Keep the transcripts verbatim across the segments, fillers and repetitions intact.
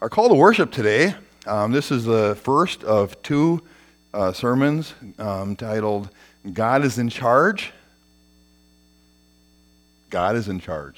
Our call to worship today, um, this is the first of two uh, sermons um, titled, God is in Charge. God is in charge.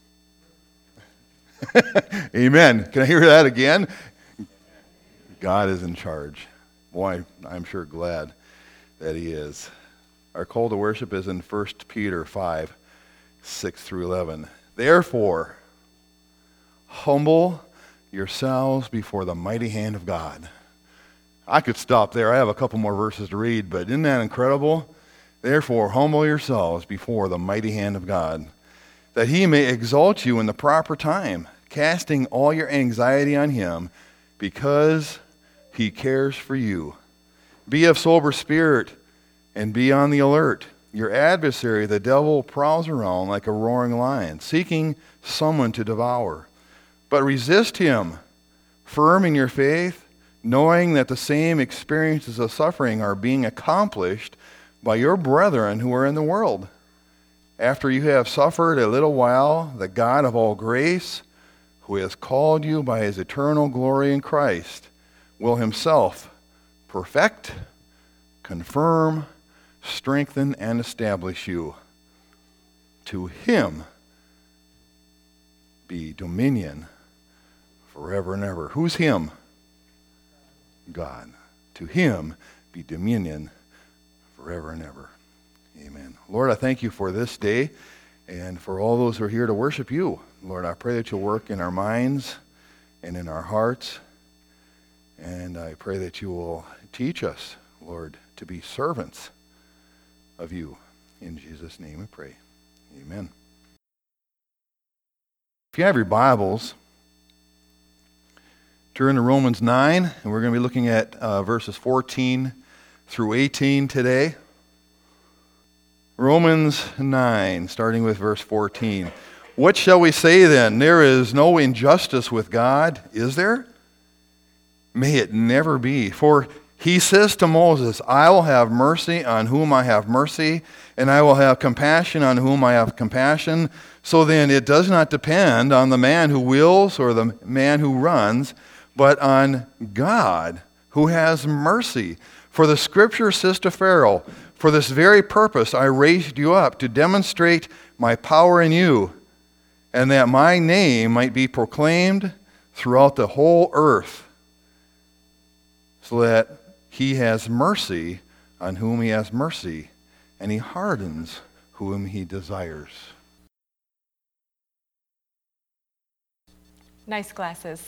Amen. Can I hear that again? God is in charge. Boy, I'm sure glad that he is. Our call to worship is in First Peter five, six through eleven. Therefore, humble yourselves before the mighty hand of God. I could stop there. I have a couple more verses to read, but isn't that incredible? Therefore, humble yourselves before the mighty hand of God, that he may exalt you in the proper time, casting all your anxiety on him, because he cares for you. Be of sober spirit and be on the alert. Your adversary, the devil, prowls around like a roaring lion, seeking someone to devour. But resist him, firm in your faith, knowing that the same experiences of suffering are being accomplished by your brethren who are in the world. After you have suffered a little while, the God of all grace, who has called you by his eternal glory in Christ, will himself perfect, confirm, strengthen, and establish you. To him be dominion forever and ever. Who's him? God. To him be dominion forever and ever. Amen. Lord, I thank you for this day and for all those who are here to worship you. Lord, I pray that you'll work in our minds and in our hearts. And I pray that you will teach us, Lord, to be servants of you. In Jesus' name we pray. Amen. If you have your Bibles, turn to Romans nine, and we're going to be looking at uh, verses fourteen through eighteen today. Romans nine, starting with verse fourteen. What shall we say then? There is no injustice with God, is there? May it never be. For he says to Moses, I will have mercy on whom I have mercy, and I will have compassion on whom I have compassion. So then it does not depend on the man who wills or the man who runs, but on God who has mercy. For the scripture says to Pharaoh, for this very purpose I raised you up, to demonstrate my power in you, and that my name might be proclaimed throughout the whole earth, so that he has mercy on whom he has mercy, and he hardens whom he desires. Nice glasses.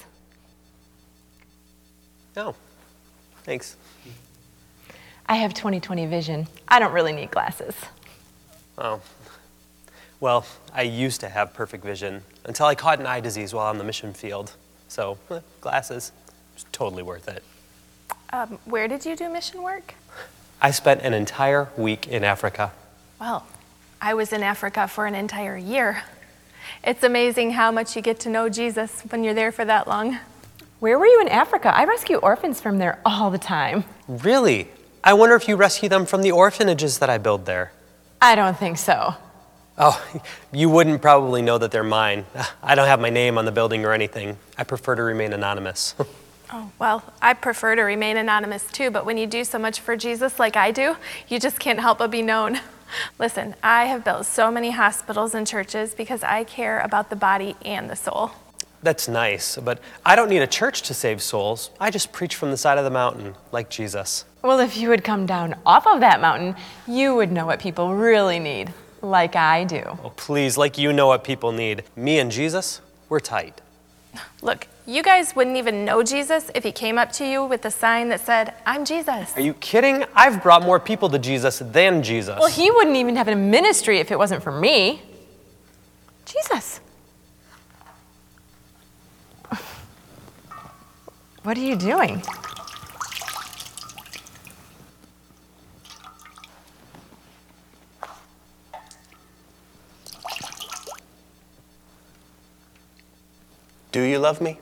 Oh, thanks. I have twenty twenty vision. I don't really need glasses. Oh, well, I used to have perfect vision until I caught an eye disease while on the mission field. So, eh, glasses, it's totally worth it. Um, where did you do mission work? I spent an entire week in Africa. Well, I was in Africa for an entire year. It's amazing how much you get to know Jesus when you're there for that long. Where were you in Africa? I rescue orphans from there all the time. Really? I wonder if you rescue them from the orphanages that I build there. I don't think so. Oh, you wouldn't probably know that they're mine. I don't have my name on the building or anything. I prefer to remain anonymous. Oh, well, I prefer to remain anonymous too, but when you do so much for Jesus like I do, you just can't help but be known. Listen, I have built so many hospitals and churches because I care about the body and the soul. That's nice, but I don't need a church to save souls. I just preach from the side of the mountain, like Jesus. Well, if you would come down off of that mountain, you would know what people really need, like I do. Oh, please, like you know what people need. Me and Jesus, we're tight. Look, you guys wouldn't even know Jesus if he came up to you with a sign that said, I'm Jesus. Are you kidding? I've brought more people to Jesus than Jesus. Well, he wouldn't even have a ministry if it wasn't for me. Jesus. What are you doing? Do you love me?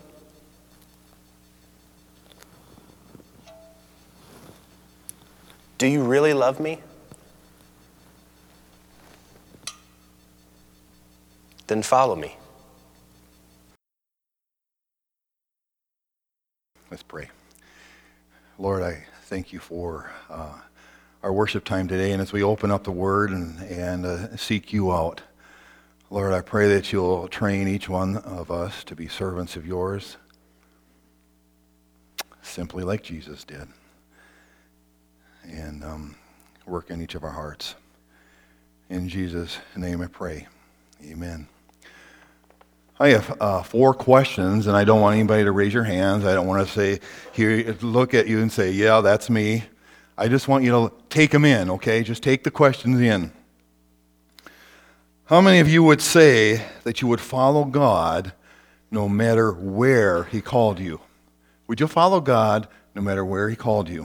Do you really love me? Then follow me. Let's pray. Lord, I thank you for uh, our worship time today, and as we open up the Word and, and uh, seek you out, Lord, I pray that you'll train each one of us to be servants of yours, simply like Jesus did, and um, work in each of our hearts. In Jesus' name I pray. Amen. I have uh, four questions, and I don't want anybody to raise your hands. I don't want to say, here, look at you and say, yeah, that's me. I just want you to take them in, okay? Just take the questions in. How many of you would say that you would follow God no matter where he called you? Would you follow God no matter where he called you?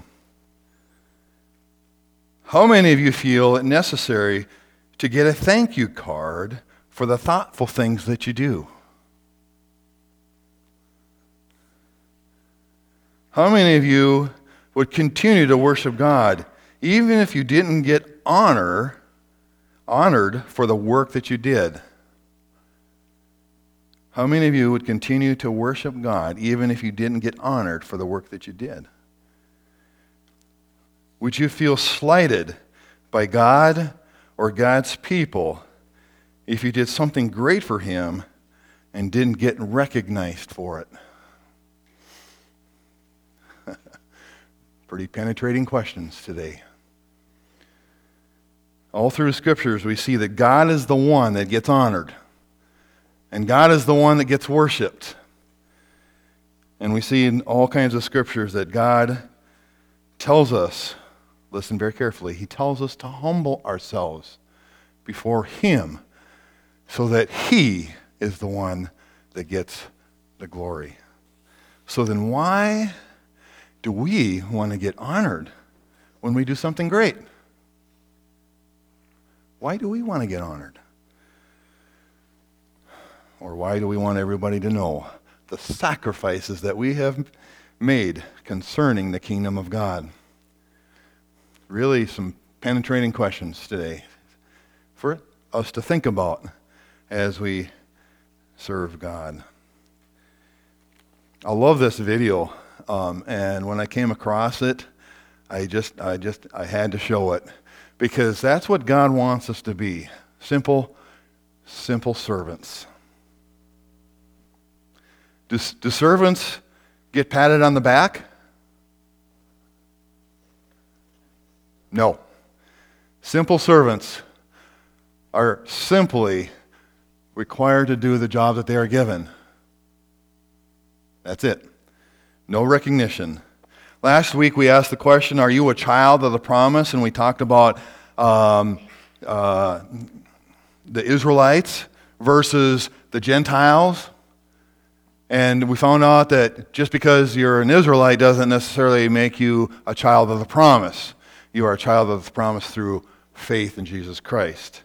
How many of you feel it necessary to get a thank you card for the thoughtful things that you do? How many of you would continue to worship God even if you didn't get honor, honored for the work that you did? How many of you would continue to worship God even if you didn't get honored for the work that you did? Would you feel slighted by God or God's people if you did something great for him and didn't get recognized for it? Pretty penetrating questions today. All through the scriptures, we see that God is the one that gets honored, and God is the one that gets worshiped. And we see in all kinds of scriptures that God tells us, listen very carefully, he tells us to humble ourselves before him so that he is the one that gets the glory. So then why do we want to get honored when we do something great? Why do we want to get honored? Or why do we want everybody to know the sacrifices that we have made concerning the kingdom of God? Really some penetrating questions today for us to think about as we serve God. I love this video. Um, and when I came across it, I just, I just, I had to show it because that's what God wants us to be. Simple, simple servants. Do, do servants get patted on the back? No. Simple servants are simply required to do the job that they are given. That's it. No recognition. Last week we asked the question, are you a child of the promise? And we talked about um, uh, the Israelites versus the Gentiles. And we found out that just because you're an Israelite doesn't necessarily make you a child of the promise. You are a child of the promise through faith in Jesus Christ.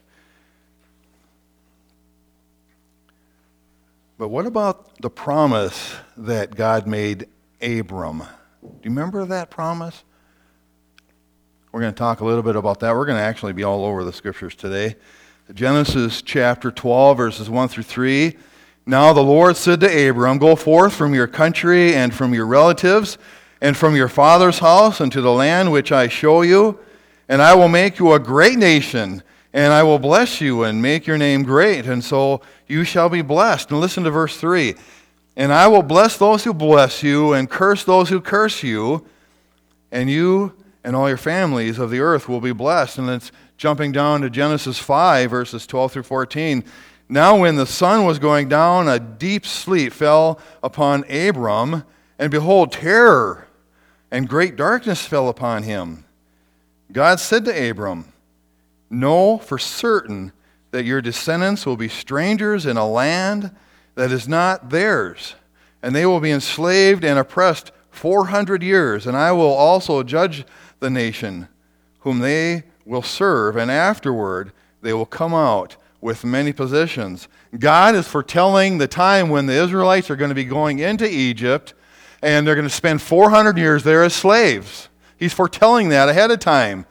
But what about the promise that God made Abram? Do you remember that promise? We're going to talk a little bit about that. We're going to actually be all over the scriptures today. Genesis chapter twelve, verses one through three. Now the Lord said to Abram, go forth from your country and from your relatives and from your father's house into the land which I show you, and I will make you a great nation, and I will bless you and make your name great, and so you shall be blessed. And listen to verse three. And I will bless those who bless you, and curse those who curse you, and you and all your families of the earth will be blessed. And it's jumping down to Genesis five, verses twelve through fourteen. Now when the sun was going down, a deep sleep fell upon Abram, and behold, terror and great darkness fell upon him. God said to Abram, know for certain that your descendants will be strangers in a land that is not theirs, and they will be enslaved and oppressed four hundred years, and I will also judge the nation whom they will serve, and afterward they will come out with many possessions. God is foretelling the time when the Israelites are going to be going into Egypt, and they're going to spend four hundred years there as slaves. He's foretelling that ahead of time.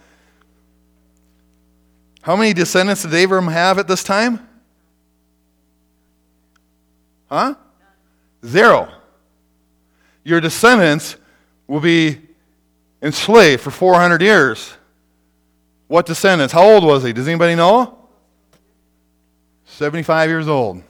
How many descendants did Abram have at this time? Huh? Zero. your descendants will be enslaved for four hundred years. What descendants? How old was he? Does anybody know? seventy-five years old.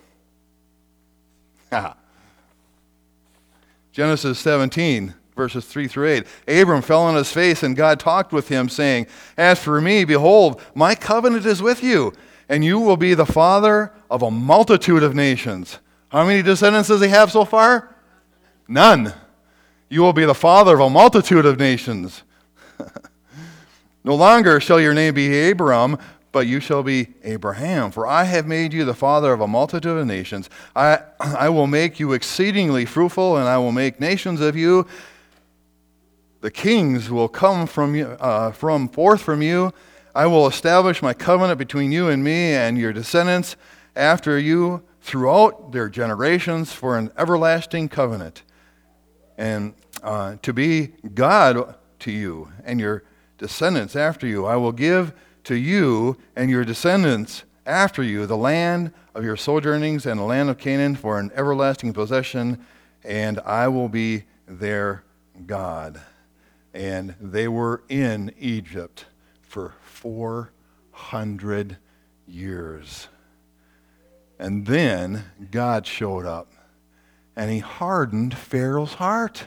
Genesis seventeen, verses three through eight. Abram fell on his face, and God talked with him, saying, As for me, behold, my covenant is with you, and you will be the father of a multitude of nations. How many descendants does he have so far? None. You will be the father of a multitude of nations. No longer shall your name be Abram, but you shall be Abraham. For I have made you the father of a multitude of nations. I, I will make you exceedingly fruitful, and I will make nations of you. The kings will come from, you, uh, from forth from you. I will establish my covenant between you and me and your descendants after you throughout their generations for an everlasting covenant, and uh, to be God to you and your descendants after you. I will give to you and your descendants after you the land of your sojournings and the land of Canaan for an everlasting possession, and I will be their God. And they were in Egypt for four hundred years. And then God showed up, and he hardened Pharaoh's heart.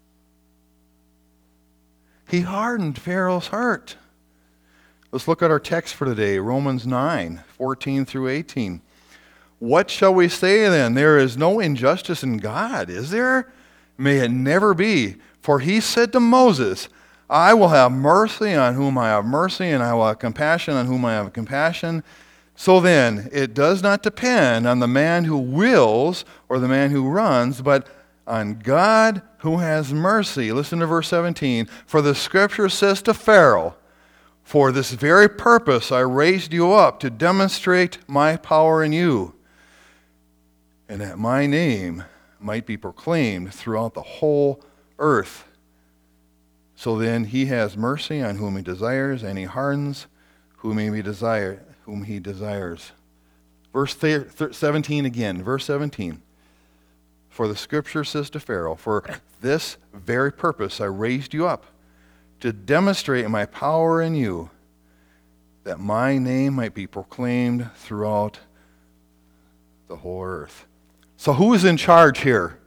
He hardened Pharaoh's heart. Let's look at our text for today, Romans nine, fourteen through eighteen. What shall we say then? There is no injustice in God, is there? May it never be. For he said to Moses, I will have mercy on whom I have mercy, and I will have compassion on whom I have compassion. So then, it does not depend on the man who wills or the man who runs, but on God who has mercy. Listen to verse seventeen. For the scripture says to Pharaoh, For this very purpose I raised you up, to demonstrate my power in you, and that my name might be proclaimed throughout the whole earth. So then he has mercy on whom he desires, and he hardens whom he desire, whom he desires. Verse seventeen again, verse seventeen. For the scripture says to Pharaoh, For this very purpose I raised you up, to demonstrate my power in you, that my name might be proclaimed throughout the whole earth. So who is in charge here?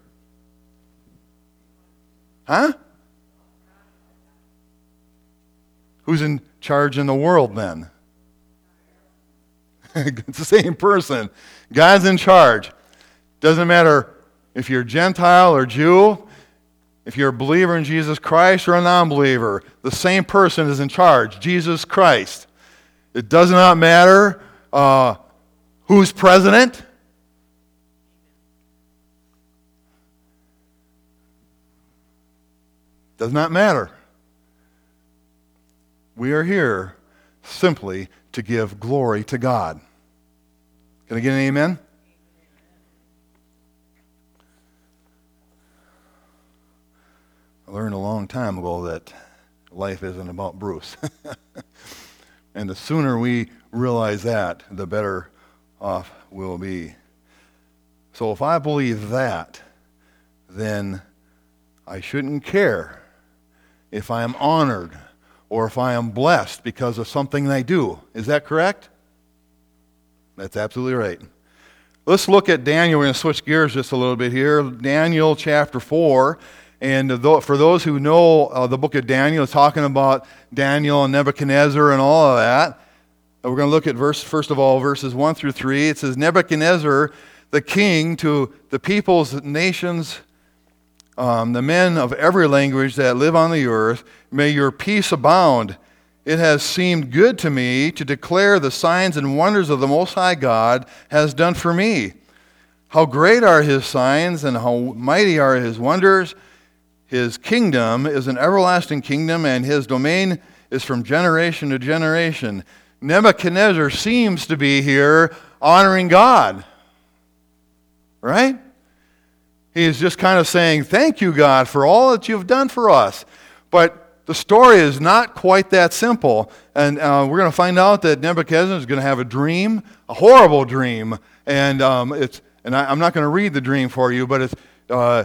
Huh? Who's in charge in the world then? It's the same person. God's in charge. Doesn't matter if you're Gentile or Jew, if you're a believer in Jesus Christ or a non-believer, the same person is in charge, Jesus Christ. It does not matter uh, who's president. Does not matter. We are here simply to give glory to God. Can I get an amen? I learned a long time ago that life isn't about Bruce. And the sooner we realize that, the better off we'll be. So if I believe that, then I shouldn't care if I am honored or if I am blessed because of something I do. Is that correct? That's absolutely right. Let's look at Daniel. We're going to switch gears just a little bit here. Daniel chapter four. And for those who know uh, the book of Daniel, it's talking about Daniel and Nebuchadnezzar and all of that. We're going to look at verse, first of all, verses one through three. It says, Nebuchadnezzar, the king, to the peoples, nations, um, the men of every language that live on the earth, may your peace abound. It has seemed good to me to declare the signs and wonders of the Most High God has done for me. How great are his signs and how mighty are his wonders. His kingdom is an everlasting kingdom, and his domain is from generation to generation. Nebuchadnezzar seems to be here honoring God. Right? He is just kind of saying, thank you, God, for all that you've done for us. But the story is not quite that simple. And uh, we're going to find out that Nebuchadnezzar is going to have a dream, a horrible dream. And um, it's and I, I'm not going to read the dream for you, but it's... Uh,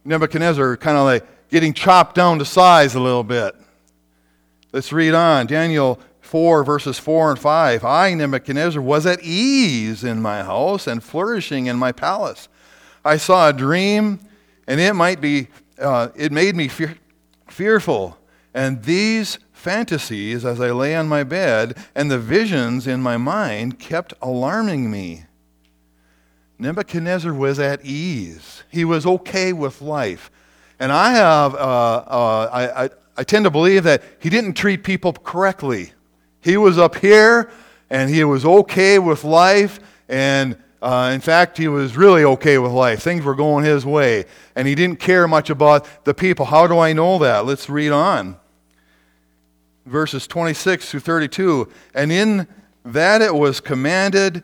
Nebuchadnezzar kind of like getting chopped down to size a little bit. Let's read on. Daniel four, verses four and five. I, Nebuchadnezzar, was at ease in my house and flourishing in my palace. I saw a dream, and it might be, uh, it made me fear, fearful. And these fantasies, as I lay on my bed, and the visions in my mind kept alarming me. Nebuchadnezzar was at ease. He was okay with life. And I have, uh, uh, I, I, I tend to believe that he didn't treat people correctly. He was up here, and he was okay with life, and uh, in fact, he was really okay with life. Things were going his way, and he didn't care much about the people. How do I know that? Let's read on. Verses twenty-six through thirty-two. And in that it was commanded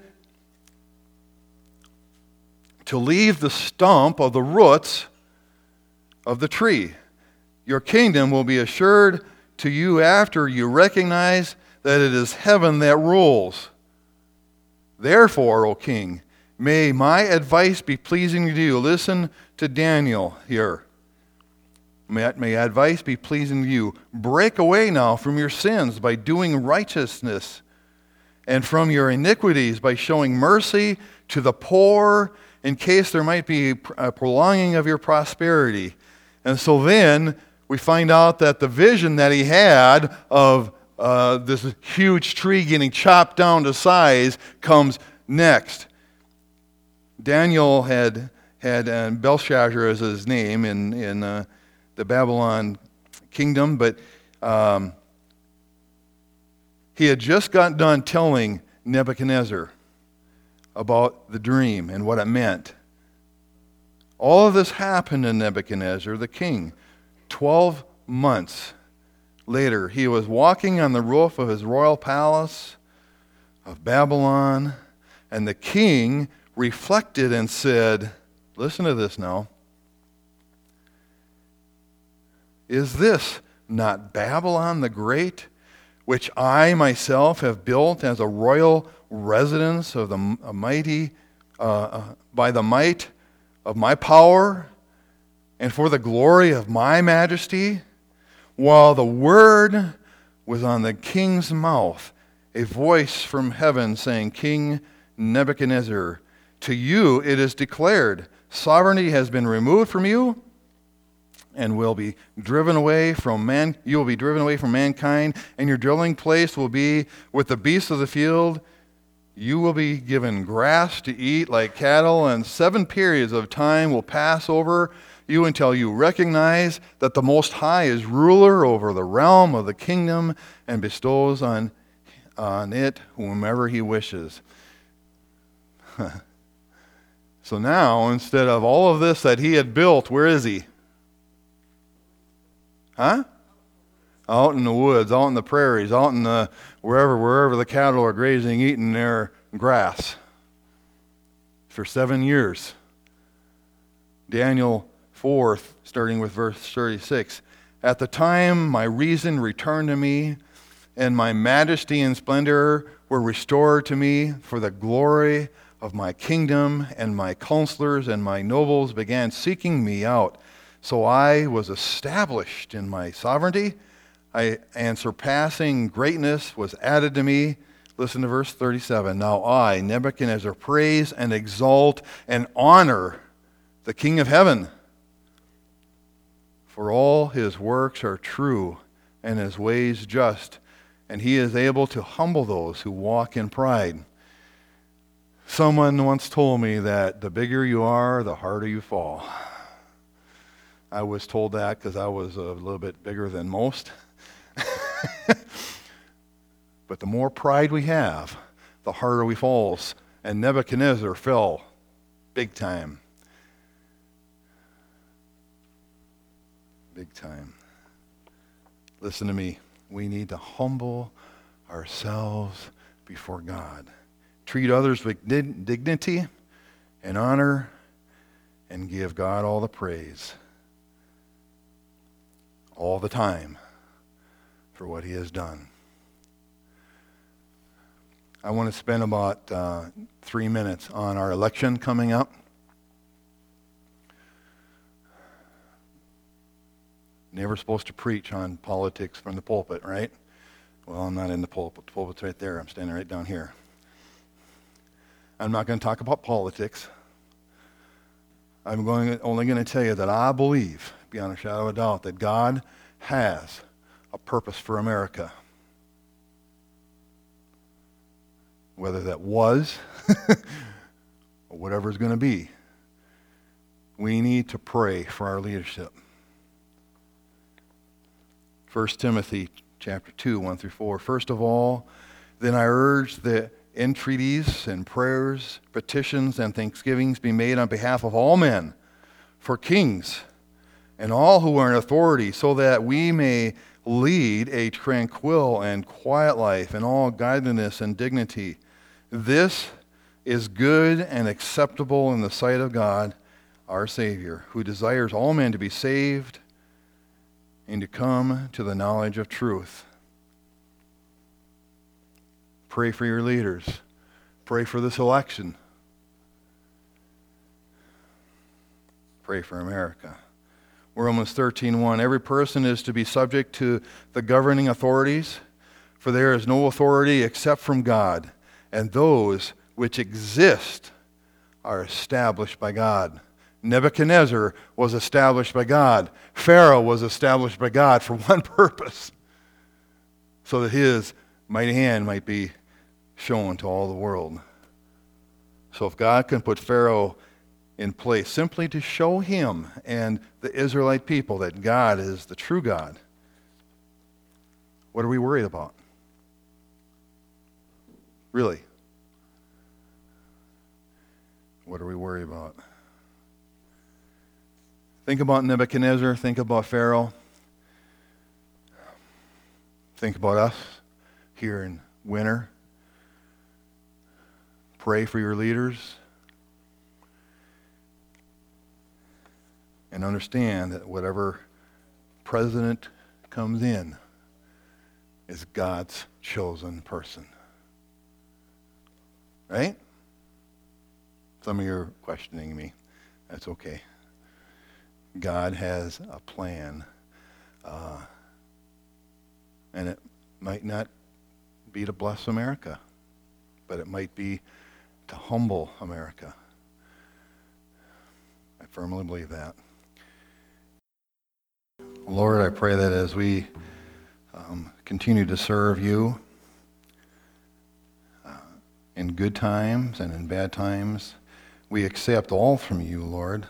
to leave the stump of the roots of the tree. Your kingdom will be assured to you after you recognize that it is heaven that rules. Therefore, O king, may my advice be pleasing to you. Listen to Daniel here. May, may advice be pleasing to you. Break away now from your sins by doing righteousness, and from your iniquities by showing mercy to the poor, in case there might be a prolonging of your prosperity. And so then we find out that the vision that he had of uh, this huge tree getting chopped down to size comes next. Daniel had had uh, Belshazzar as his name in in uh, the Babylon kingdom, but um, he had just got done telling Nebuchadnezzar about the dream and what it meant. All of this happened to Nebuchadnezzar, the king. Twelve months later, he was walking on the roof of his royal palace of Babylon, and the king reflected and said, listen to this now, is this not Babylon the Great, which I myself have built as a royal residence of the mighty, uh, by the might of my power and for the glory of my majesty? While the word was on the king's mouth, a voice from heaven saying, King Nebuchadnezzar, to you it is declared, sovereignty has been removed from you, and will be driven away from man. You will be driven away from mankind, and your dwelling place will be with the beasts of the field. You will be given grass to eat like cattle, and seven periods of time will pass over you until you recognize that the Most High is ruler over the realm of the kingdom and bestows on, on it whomever he wishes. So now, instead of all of this that he had built, where is he? Huh? Out in the woods, out in the prairies, out in the wherever wherever the cattle are grazing, eating their grass for seven years. Daniel four, starting with verse thirty-six. At the time my reason returned to me, and my majesty and splendor were restored to me for the glory of my kingdom, and my counselors and my nobles began seeking me out. So I was established in my sovereignty, I, and surpassing greatness was added to me. Listen to verse thirty-seven. Now I, Nebuchadnezzar, praise and exalt and honor the King of heaven, for all his works are true and his ways just, and he is able to humble those who walk in pride. Someone once told me that the bigger you are, the harder you fall. I was told that because I was a little bit bigger than most. But the more pride we have, the harder we fall. And Nebuchadnezzar fell big time. Big time. Listen to me. We need to humble ourselves before God. Treat others with dignity and honor, and give God all the praise all the time for what he has done. I want to spend about uh, three minutes on our election coming up. Never supposed to preach on politics from the pulpit, right? Well, I'm not in the pulpit. The pulpit's right there. I'm standing right down here. I'm not going to talk about politics. I'm going only going to tell you that I believe, beyond a shadow of a doubt, that God has a purpose for America. Whether that was or whatever it's going to be, we need to pray for our leadership. First Timothy chapter two, one through four. First of all, then I urge that entreaties and prayers, petitions and thanksgivings be made on behalf of all men, for kings and all who are in authority, so that we may lead a tranquil and quiet life in all godliness and dignity. This is good and acceptable in the sight of God, our Savior, who desires all men to be saved and to come to the knowledge of truth. Pray for your leaders. Pray for this election. Pray for America. Romans thirteen one, every person is to be subject to the governing authorities, for there is no authority except from God, and those which exist are established by God. Nebuchadnezzar was established by God. Pharaoh was established by God for one purpose, so that his mighty hand might be shown to all the world. So if God can put Pharaoh in place simply to show him and the Israelite people that God is the true God, what are we worried about? Really? What are we worried about? Think about Nebuchadnezzar. Think about Pharaoh. Think about us here in winter. Pray for your leaders. And understand that whatever president comes in is God's chosen person. Right? Some of you are questioning me. That's okay. God has a plan. Uh, and it might not be to bless America, but it might be to humble America. I firmly believe that. Lord, I pray that as we um, continue to serve you uh, in good times and in bad times, we accept all from you, Lord,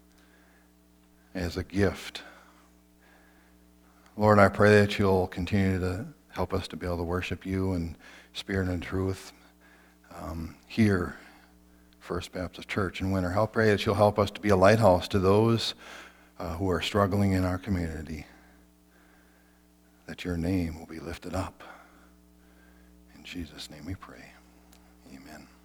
as a gift. Lord, I pray that you'll continue to help us to be able to worship you in spirit and truth um, here, First Baptist Church in Winter. I pray that you'll help us to be a lighthouse to those uh, who are struggling in our community, that your name will be lifted up. In Jesus' name we pray. Amen.